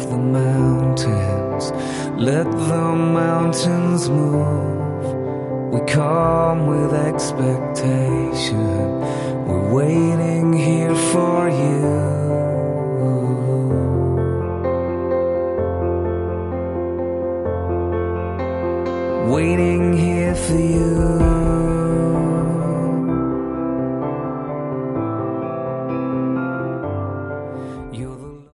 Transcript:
the mountains, let the mountains move. We come with expectation, we're waiting here for you. Waiting here for you.